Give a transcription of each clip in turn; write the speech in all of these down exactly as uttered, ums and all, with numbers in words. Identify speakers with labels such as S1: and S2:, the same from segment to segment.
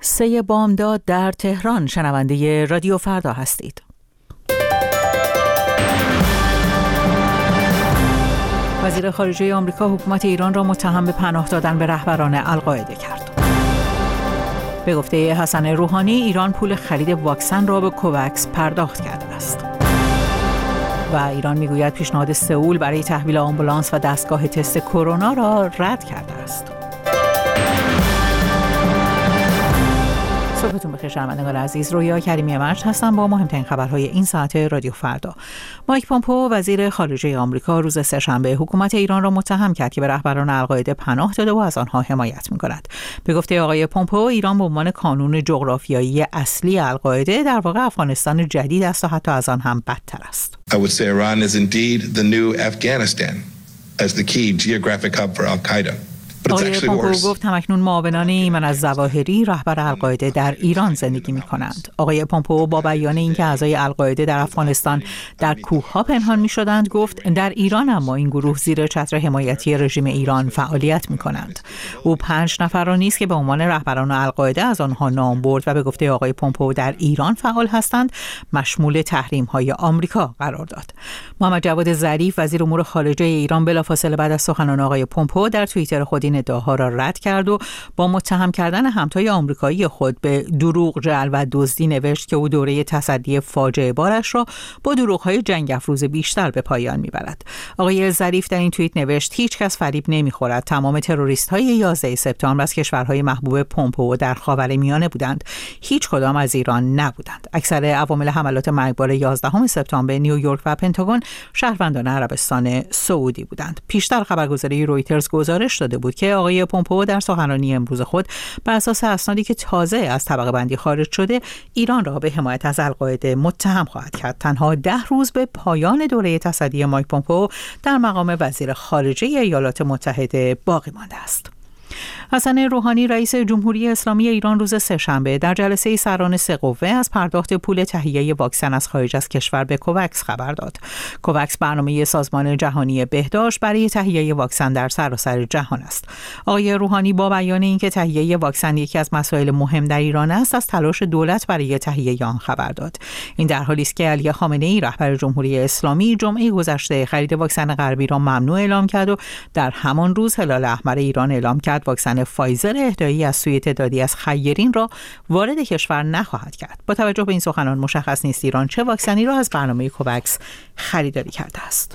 S1: سه بامداد در تهران. شنونده رادیو فردا هستید. وزیر خارجه آمریکا حکومت ایران را متهم به پناه دادن به رهبران القاعده کرد. به گفته حسن روحانی ایران پول خرید واکسن را به کوواکس پرداخت کرده است. و ایران میگوید پیشنهاد سئول برای تحویل آمبولانس و دستگاه تست کرونا را رد کرده است. صبحتون بخیر شنوندگان عزیز، رویا کریمی مرج هستم با مهمترین خبرهای این ساعت رادیو فردا. مایک پومپئو وزیر خارجه آمریکا روز سه‌شنبه حکومت ایران را متهم کرد که به رهبران القاعده پناه داده و از آنها حمایت می‌کند. به گفته آقای پومپئو ایران به عنوان کانون جغرافیایی اصلی القاعده در واقع افغانستان جدید است و حتی از آن هم بدتر است.
S2: I would say Iran is indeed the new Afghanistan as the key geographic hub for Al-Qaeda.
S1: آقای پومپئو گفت همکنون معاونان ایمن الظواهری رهبر القاعده در ایران زندگی می کنند. آقای پومپئو با بیان اینکه اعضای القاعده در افغانستان در کوه‌ها پنهان می شدند گفت در ایران اما این گروه زیر چتر حمایتی رژیم ایران فعالیت می کنند. او پنج نفر را نیز که به عنوان رهبران القاعده از آنها نام برد و به گفته آقای پومپئو در ایران فعال هستند مشمول تحریم های آمریکا قرار داد. محمد جواد ظریف وزیر امور خارجه ایران بلافاصله بعد از سخنان آقای پومپئو در توییتر خود این ادعاها را رد کرد و با متهم کردن همتای آمریکایی خود به دروغ، جعل و دزدی نوشت که او دوره تصدی فاجعه بارش را با دروغ‌های جنگ افروز بیشتر به پایان میبرد. آقای ظریف در این توییت نوشت هیچ کس فریب نمیخورد. تمام تروریست‌های یازده سپتامبر از کشورهای محبوب پومپئو در خاورمیانه بودند. هیچ کدام از ایران نبودند. اکثر عوامل حملات مرگبار یازدهم سپتامبر نیویورک و پنتاگون شهروندان عربستان سعودی بودند. پیشتر خبرگزاری رویترز گزارش داده بود که آقای پومپئو در سخنرانی امروز خود بر اساس اسنادی که تازه از طبقه بندی خارج شده ایران را به حمایت از القاعده متهم خواهد کرد. تنها ده روز به پایان دوره تصدی مایک پومپئو در مقام وزیر خارجه ایالات متحده باقی مانده است. حسن روحانی رئیس جمهوری اسلامی ایران روز سه‌شنبه در جلسه سران سه قوه از پرداخت پول تهیه واکسن از خارج از کشور به کوواکس خبر داد. کوواکس برنامه سازمان جهانی بهداشت برای تهیه واکسن در سراسر جهان است. آقای روحانی با بیان اینکه تهیه واکسن یکی از مسائل مهم در ایران است، از تلاش دولت برای تهیه آن خبر داد. این در حالی است که علی خامنه‌ای رهبر جمهوری اسلامی جمعه گذشته خرید واکسن غربی را ممنوع اعلام کرد و در همان روز هلال احمر ایران اعلام کرد واکسن فایزر اهدایی از سوی تعدادی از خیرین را وارد کشور نخواهد کرد. با توجه به این سخنان مشخص نیست ایران چه واکسنی را از برنامه کوواکس خریداری کرده است.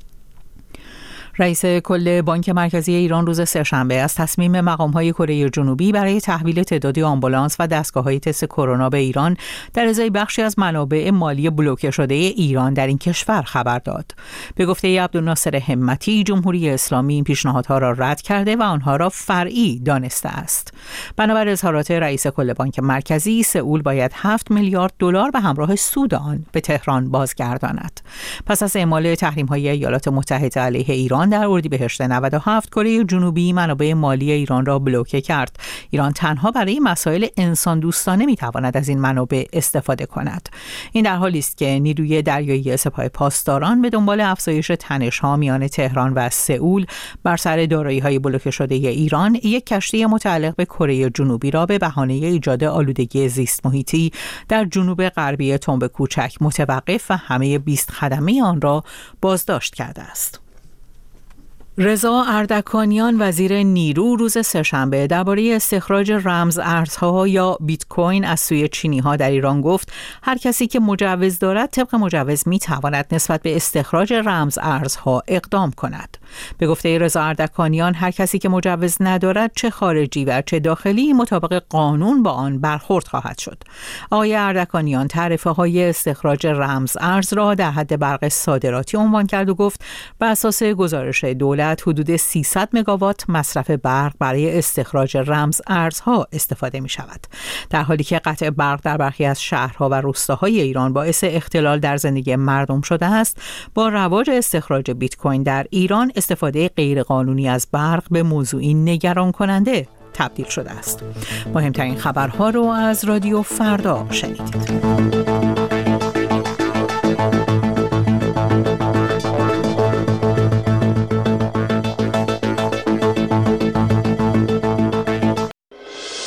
S1: رئیس کل بانک مرکزی ایران روز سه‌شنبه از تصمیم مقام‌های کره جنوبی برای تحویل تعدادی آمبولانس و دستگاه‌های تست کرونا به ایران در ازای بخشی از منابع مالی بلوکه شده ایران در این کشور خبر داد. به گفته عبدالناصر همتی جمهوری اسلامی این پیشنهادها را رد کرده و آنها را فرعی دانسته است. بنابر اظهارات رئیس کل بانک مرکزی سئول باید هفت میلیارد دلار به همراه سود آن به تهران بازگرداند. پس از اعمال تحریم‌های ایالات متحده علیه ایران در اردیبهشت نود و هفت کره جنوبی منابع مالی ایران را بلوکه کرد. ایران تنها برای مسائل انسان دوستانه میتواند از این منابع استفاده کند. این در حالی است که نیروی دریایی سپاه پاسداران به دنبال افزایش تنش‌ها میان تهران و سئول بر سر دارایی‌های بلوکه شده ایران یک کشتی متعلق به کره جنوبی را به بهانه ایجاد آلودگی زیست محیطی در جنوب غربی تنب کوچک متوقف و همه بیست خدمه آن را بازداشت کرده است. رضا اردکانیان وزیر نیرو روز سه‌شنبه درباره استخراج رمز ارزها یا بیت کوین از سوی چینی‌ها در ایران گفت هر کسی که مجوز دارد طبق مجوز می‌تواند نسبت به استخراج رمز ارزها اقدام کند. به گفته رضا اردکانیان هر کسی که مجوز ندارد چه خارجی و چه داخلی مطابق قانون با آن برخورد خواهد شد. آقای اردکانیان تعرفه‌های استخراج رمز ارز را در حد برق صادراتی عنوان کرد و گفت بر اساس گزارش دولت حدود سیصد مگاوات مصرف برق برای استخراج رمز ارزها استفاده می شود. در حالی که قطع برق در برخی از شهرها و روستاهای ایران باعث اختلال در زندگی مردم شده است، با رواج استخراج بیت کوین در ایران استفاده غیرقانونی از برق به موضوعی نگران کننده تبدیل شده است. مهمترین خبرها رو از رادیو فردا شنیدید.